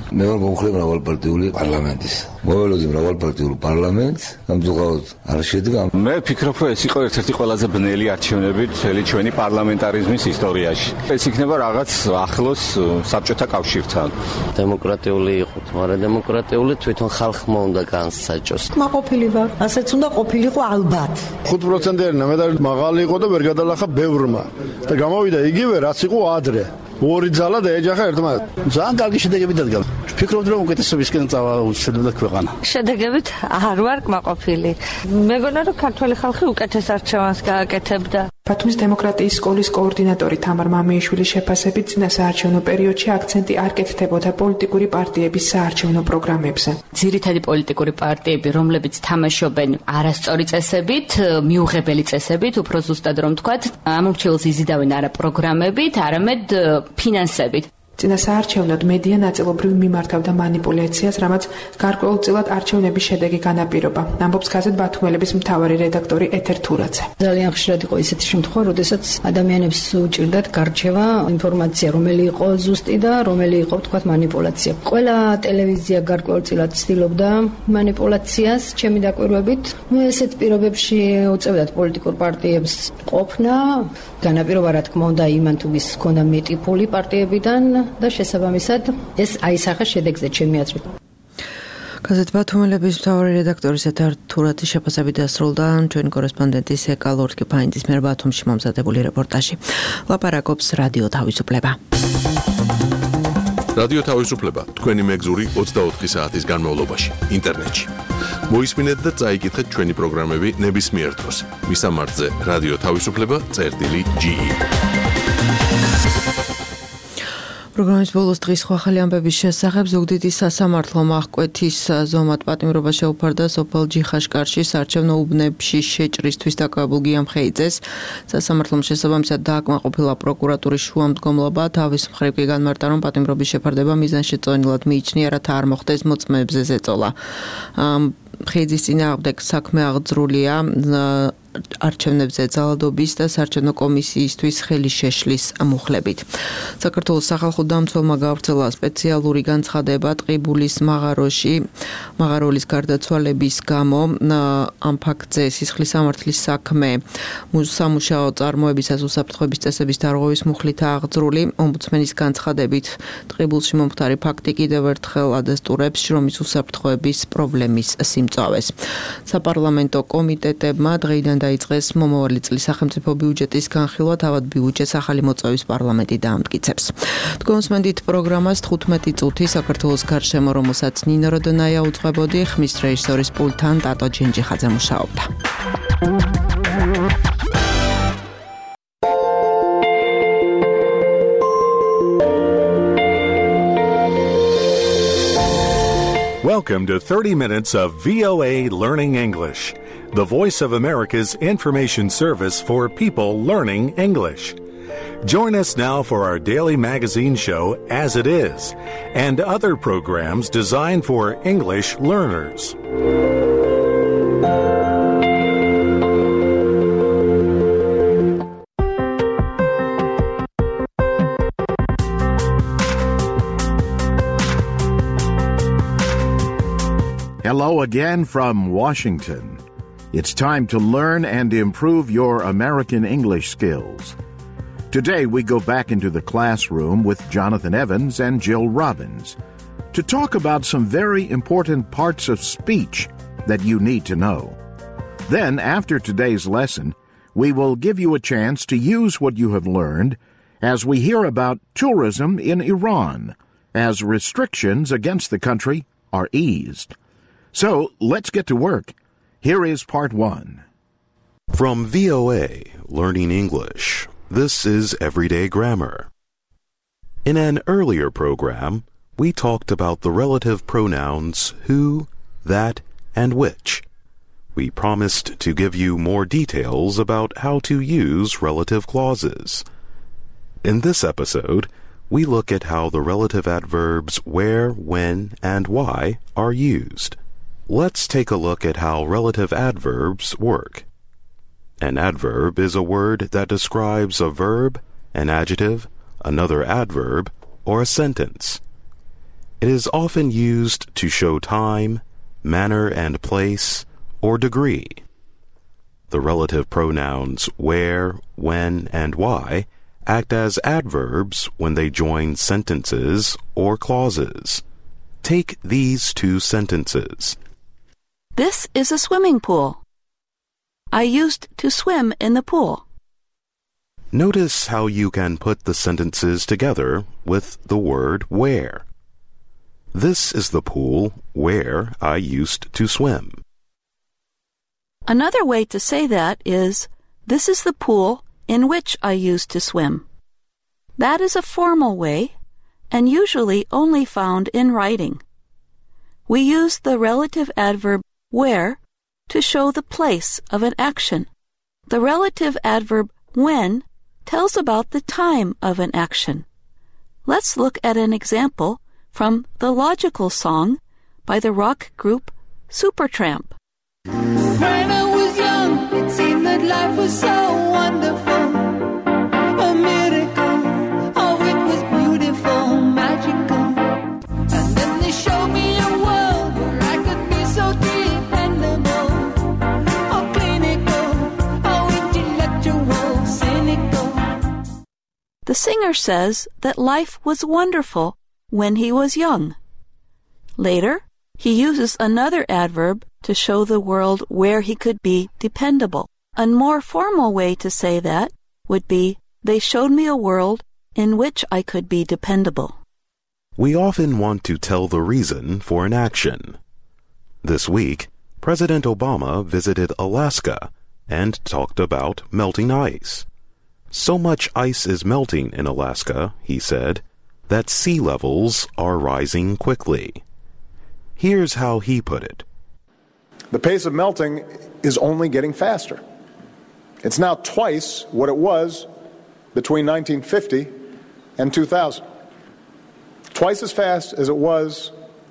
მე ვარ მომხრე მრავალპარტიული პარლამენტის. მოველოდი მრავალპარტიულ პარლამენტს, ამჟღავნად არ შედგა. მე ვფიქრობ, რომ ეს იყო ერთ-ერთი ყველაზე ბნელი არჩევნები მთელი ჩვენი პარლამენტარიზმის ისტორიაში. ეს იქნება რაღაც ახლოს საბჭოთა კავშირთან. დემოკრატიული იყო, მაგრამ დემოკრატიული თვითონ ხალხმა უნდა განსაჭოს. კმაყოფილი ვარ. ასეც უნდა ყოფილიყო ალბათ. 5%-იანი ნამედარი მაღალი იყო და ვერ გადალახა ბევრმა. და გამოვიდა იგივე, რაც იყო ადრე. ორი ძალა და ეჯახა ერთმანეთს. ძალიან კარგი შედეგები დადგა. ვფიქრობდი, რომ უკეთესობისკენ წავა უშედეგდა ქვეყანა. შედეგებით არ ვარ კმაყოფილი. მეგონა რომ ქართველი ხალხი უკეთეს არჩევანს გააკეთებდა. ბათუმის დემოკრატიის სკოლის კოორდინატორი თამარ მამიიშვილის შეფასებით წინა საარჩევნო პერიოდში აქცენტი არ კეთდებოდა პოლიტიკური პარტიების საარჩევნო პროგრამებზე. ძირითადი პოლიტიკური პარტიები, რომლებიც თამაშობენ არასწორი წესებით, მიუღებელი წესებით, უფრო ზუსტად რომ ვთქვათ, ამორჩეულს იზიდავენ არა პროგრამებით, არამედ ფინანსებით. წინა საარჩევნოდ მედია ნაწილობრივ მიმართავდა манипуляციას, რამაც გარკვეულწილად არჩევნების შედეგი განაპირობა. ამბობს გაზეთ ბათუმელების მთავარი რედაქტორი ეთერ თურაძე. ძალიან ხშირად იყო ისეთი შემთხვევა, როდესაც ადამიანებს უჭირდათ გარჩევა ინფორმაცია, რომელი იყო ზუსტი და რომელი იყო, ვთქვათ, манипуляცია. ყველა ტელევიზია გარკვეულწილად ცდილობდა манипуляციას, ჩემი დაკვირვებით. ესეთ პირობებში უწევდათ პოლიტიკურ პარტიებს ყოფნა, განაპირობა რა თქმა უნდა იმან თუ ვის ჰქონდა მეტი ფული პარტიებიდან და შესაბამისად ეს აისახა შედეგზე ჩემი აზრით. გაზეთ ბათუმელების მთავარი რედაქტორის ეთერ თურაძის შეფასებით დასრულდა ჩვენი კორესპონდენტის ეკა ლორთქიფაინდის მიერ ბათუმში მომზადებული რეპორტაჟი. ლაპარაკობს რადიო თავისუფლება. რადიო თავისუფლება თქვენი მეგზური 24 საათის განმავლობაში ინტერნეტში. მოისმინეთ და წაიკითხეთ ჩვენი პროგრამები ნებისმიერ დროს. მისამართზე რადიო თავისუფლება.ge. პროგრამის ბოლოს დღის ხვალ ამბების შესახებ ზუგდიდის სასამართლომ აღკვეთის ზომად პატიმრობა შეუფარდა სოფელ ჯიხაშკარში საარჩევნო უბნებში შეჭრისთვის დაკავებულ გიამ ხეიძეს. სასამართლომ შესაბამისად დააკმაყოფილა პროკურატურის შუამდგომლობა, თავის მხრივ კი განმარტა, რომ პატიმრობის შეფარდება მიზანშეწონილად მიიჩნია, რათა არ მოხდეს მოწმეებზე ზეწოლა. ხეიძის წინააღმდეგ საქმე აღძრულია არჩევნებზე ძალადობის და საარჩევნო კომისიისთვის ხელის შეშლის მუხლებით. საქართველოს სახალხო დამცველმა გავრცელა სპეციალური განცხადება ტყიბულის მაღაროლის გარდაცვალების გამო. ამ ფაქტზე სისხლის სამართლის საქმე სამუშაო წარმოებისას უსაფრთხოების წესების დარღვევის მუხლითაა აღძრული. ომბუდსმენის განცხადებით ტყიბულში მომხდარი ფაქტი კიდევ ერთხელ ადასტურებს შრომის უსაფრთხოების პრობლემის სიმწავეს. საპარლამენტო კომიტეტებმა დღეიდან დაიწყეს მომავალი წლის სახელმწიფო ბიუჯეტის განხილვა, თავად ბიუჯეტს ახალი მოწვევის პარლამენტი დაამტკიცებს. თქვენსმენდით პროგრამას 15 წუთი საქართველოს გარშემო, რომელსაც ნინო როდონაია უძღვებოდი, ხმის რეჟისორის პულტთან ტატო ჯენჯიხაძე მუშაობდა. Welcome to 30 minutes of VOA Learning English, the voice of America's information service for people learning English. Join us now for our daily magazine show, As It Is, and other programs designed for English learners. Hello again from Washington. It's time to learn and improve your American English skills. Today we go back into the classroom with Jonathan Evans and Jill Robbins to talk about some very important parts of speech that you need to know. Then, after today's lesson, we will give you a chance to use what you have learned as we hear about tourism in Iran, as restrictions against the country are eased. So, let's get to work. Here is part 1. From VOA, Learning English, this is Everyday Grammar. In an earlier program, we talked about the relative pronouns who, that, and which. We promised to give you more details about how to use relative clauses. In this episode, we look at how the relative adverbs where, when, and why are used. Let's take a look at how relative adverbs work. An adverb is a word that describes a verb, an adjective, another adverb, or a sentence. It is often used to show time, manner and place, or degree. The relative pronouns where, when, and why act as adverbs when they join sentences or clauses. Take these two sentences. This is a swimming pool. I used to swim in the pool. Notice how you can put the sentences together with the word where. This is the pool where I used to swim. Another way to say that is, this is the pool in which I used to swim. That is a formal way, and usually only found in writing. We use the relative adverb where to show the place of an action. The relative adverb when tells about the time of an action. Let's look at an example from the Logical Song by the rock group Supertramp. When I was young, it seemed that life was so wonderful, a miracle. Oh, it was beautiful, magical. And then they showed me a world where I could be so dependable, oh, clinical, oh, intellectual, cynical. The singer says that life was wonderful when he was young. Later, he uses another adverb to show the world where he could be dependable. A more formal way to say that would be, they showed me a world in which I could be dependable. We often want to tell the reason for an action. This week, President Obama visited Alaska and talked about melting ice. So much ice is melting in Alaska, he said, that sea levels are rising quickly. Here's how he put it. The pace of melting is only getting faster. It's now twice what it was between 1950 and 2000. Twice as fast as it was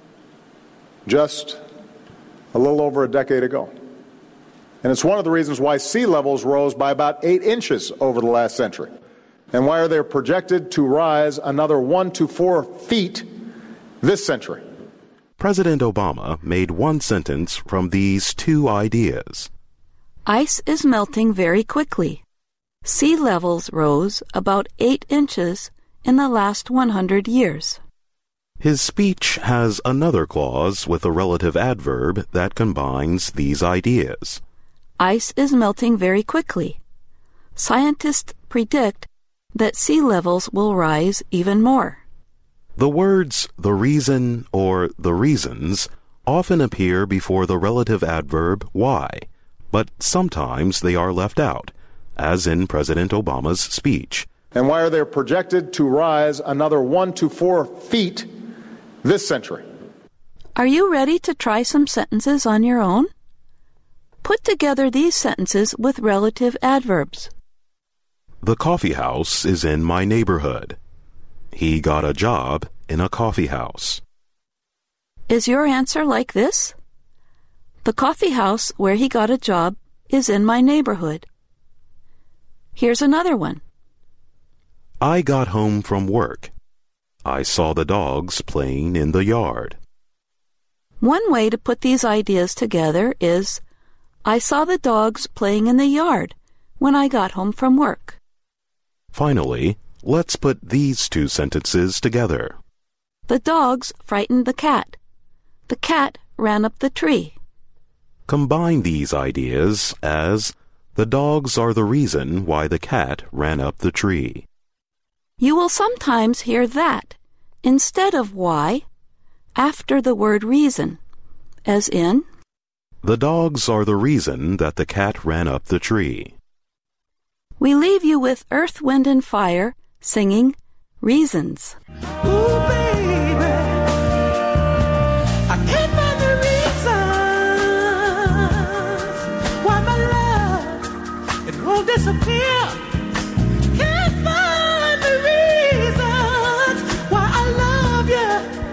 just a little over a decade ago. And it's one of the reasons why sea levels rose by about 8 inches over the last century, and why they're projected to rise another 1 to 4 feet this century. President Obama made one sentence from these two ideas. Ice is melting very quickly. Sea levels rose about 8 inches in the last 100 years. His speech has another clause with a relative adverb that combines these ideas. Ice is melting very quickly. Scientists predict that sea levels will rise even more. The words the reason or the reasons often appear before the relative adverb why, but sometimes they are left out, as in President Obama's speech. And why they're projected to rise another 1 to 4 feet this century. Are you ready to try some sentences on your own? Put together these sentences with relative adverbs. The coffee house is in my neighborhood. He got a job in a coffee house. Is your answer like this? The coffee house where he got a job is in my neighborhood. Here's another one. I got home from work. I saw the dogs playing in the yard. One way to put these ideas together is, I saw the dogs playing in the yard when I got home from work. Finally, let's put these two sentences together. The dogs frightened the cat. The cat ran up the tree. Combine these ideas as, the dogs are the reason why the cat ran up the tree. You will sometimes hear that instead of why after the word reason, as in, the dogs are the reason that the cat ran up the tree. We leave you with Earth, Wind, and Fire singing Reasons. Ooh, baby, I can't find the reasons why my love, it won't disappear. Can't find the reasons why I love you.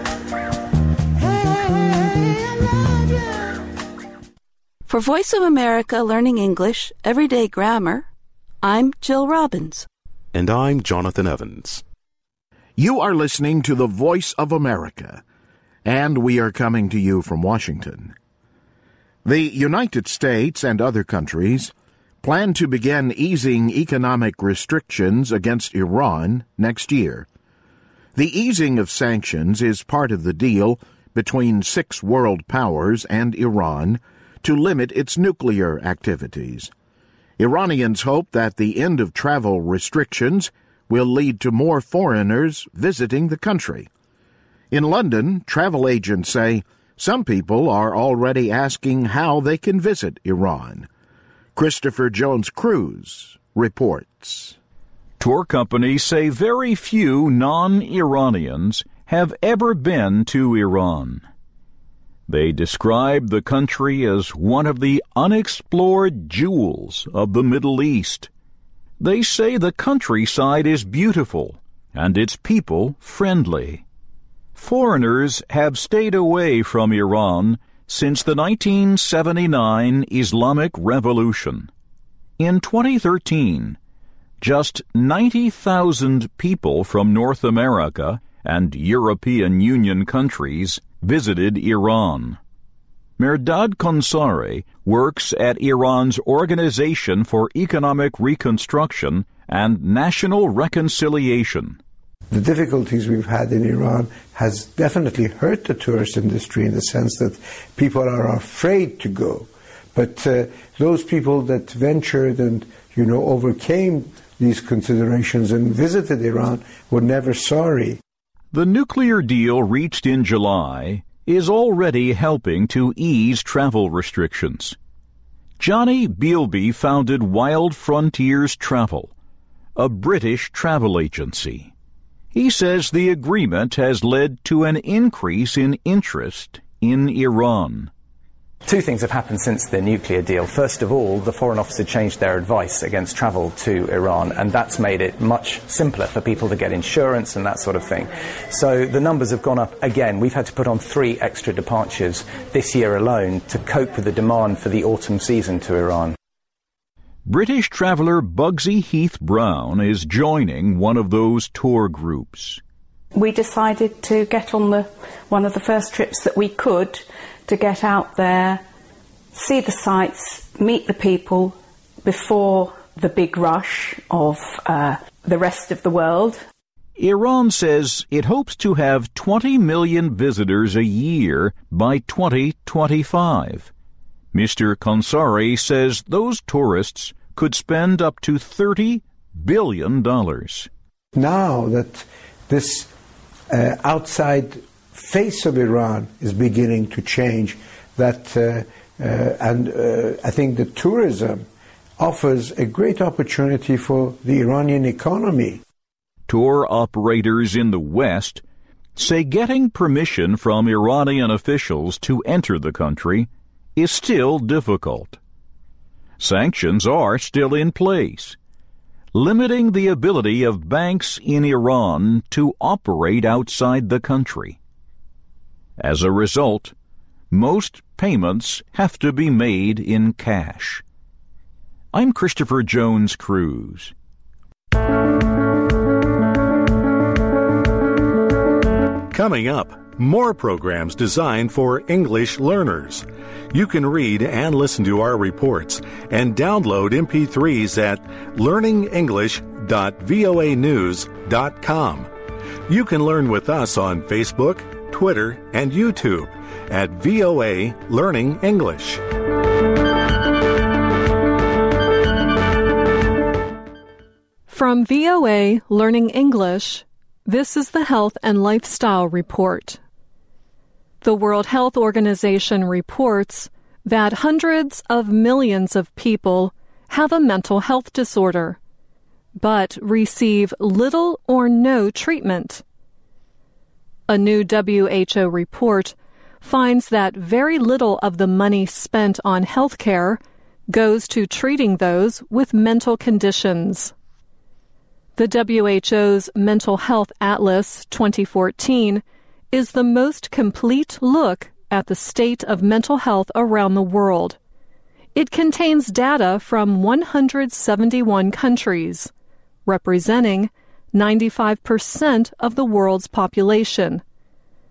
Hey, I love you. For Voice of America Learning English, Everyday Grammar, I'm Jill Robbins. And I'm Jonathan Evans. You are listening to the Voice of America. and we are coming to you from Washington. The United States and other countries plan to begin easing economic restrictions against Iran next year. The easing of sanctions is part of the deal between 6 world powers and Iran to limit its nuclear activities. Iranians hope that the end of travel restrictions will lead to more foreigners visiting the country. In London, travel agents say some people are already asking how they can visit Iran. Christopher Jones-Cruz reports. Tour companies say very few non-Iranians have ever been to Iran. They describe the country as one of the unexplored jewels of the Middle East. They say the countryside is beautiful and its people friendly. Foreigners have stayed away from Iran since the 1979 Islamic Revolution. In 2013, just 90,000 people from North America and European Union countries visited Iran. Mehrdad Konsari works at Iran's Organization for Economic Reconstruction and National Reconciliation. The difficulties we've had in Iran has definitely hurt the tourist industry in the sense that people are afraid to go. But those people that ventured and, overcame these considerations and visited Iran were never sorry. The nuclear deal reached in July is already helping to ease travel restrictions. Johnny Bealby founded Wild Frontiers Travel, a British travel agency. He says the agreement has led to an increase in interest in Iran. 2 things have happened since the nuclear deal. First of all, the Foreign Office had changed their advice against travel to Iran, and that's made it much simpler for people to get insurance and that sort of thing. So the numbers have gone up again. We've had to put on 3 extra departures this year alone to cope with the demand for the autumn season to Iran. British traveller Bugsy Heath Brown is joining one of those tour groups. We decided to get on one of the first trips that we could to get out there, see the sights, meet the people before the big rush of the rest of the world. Iran says it hopes to have 20 million visitors a year by 2025. Mr. Konsari says those tourists could spend up to $30 billion. Now that this outside face of Iran is beginning to change, and I think the tourism offers a great opportunity for the Iranian economy. Tour operators in the West say getting permission from Iranian officials to enter the country is still difficult. Sanctions are still in place, limiting the ability of banks in Iran to operate outside the country. As a result, most payments have to be made in cash. I'm Christopher Jones-Cruz. Coming up, more programs designed for English learners. You can read and listen to our reports and download MP3s at learningenglish.voanews.com. You can learn with us on Facebook, Twitter, and YouTube at VOA Learning English. From VOA Learning English, this is the Health and Lifestyle Report. The World Health Organization reports that hundreds of millions of people have a mental health disorder, but receive little or no treatment. A new WHO report finds that very little of the money spent on health care goes to treating those with mental conditions. The WHO's Mental Health Atlas 2014 is the most complete look at the state of mental health around the world. It contains data from 171 countries, representing 95% of the world's population.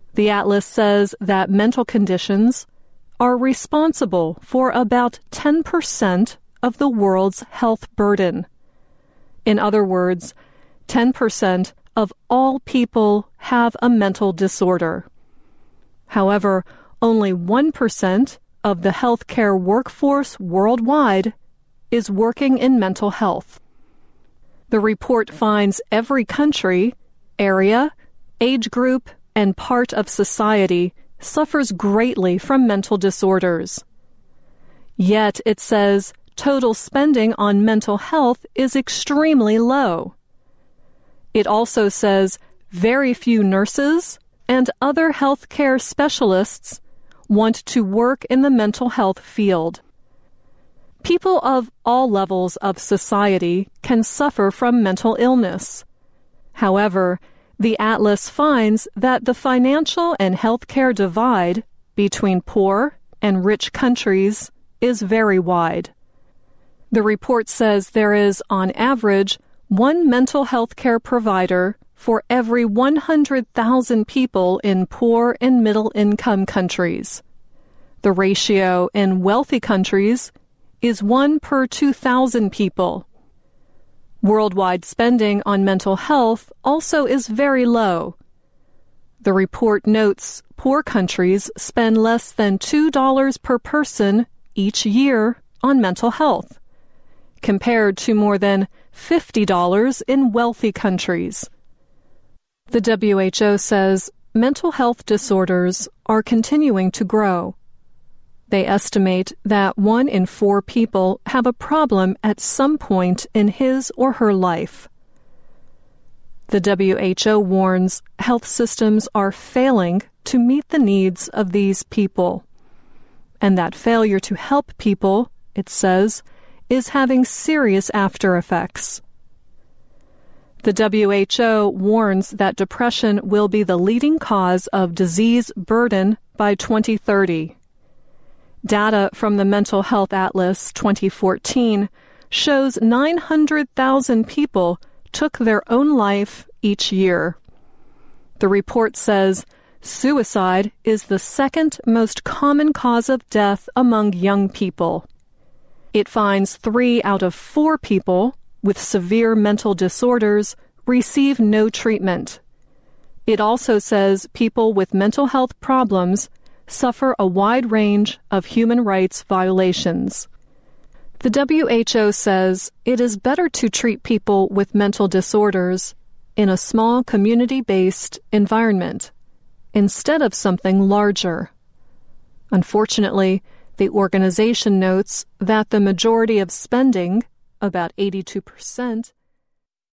The atlas says that mental conditions are responsible for about 10% of the world's health burden. In other words, 10% of all people have a mental disorder. However, only 1% of the healthcare workforce worldwide is working in mental health. The report finds every country, area, age group, and part of society suffers greatly from mental disorders. Yet, it says, total spending on mental health is extremely low. It also says very few nurses and other healthcare specialists want to work in the mental health field. People of all levels of society can suffer from mental illness. However, the atlas finds that the financial and healthcare divide between poor and rich countries is very wide. The report says there is, on average, one mental health care provider for every 100,000 people in poor and middle-income countries. The ratio in wealthy countries is 1 per 2,000 people. Worldwide spending on mental health also is very low. The report notes poor countries spend less than $2 per person each year on mental health, compared to more than $50 in wealthy countries. The WHO says mental health disorders are continuing to grow. They estimate that 1 in 4 people have a problem at some point in his or her life. The WHO warns health systems are failing to meet the needs of these people, and that failure to help people, it says, is having serious after effects. The WHO warns that depression will be the leading cause of disease burden by 2030. Data from the Mental Health Atlas 2014 shows 900,000 people took their own life each year. The report says suicide is the second most common cause of death among young people. It finds 3 out of 4 people with severe mental disorders receive no treatment. It also says people with mental health problems suffer a wide range of human rights violations. The WHO says it is better to treat people with mental disorders in a small community-based environment instead of something larger. Unfortunately, the organization notes that the majority of spending, about 82%,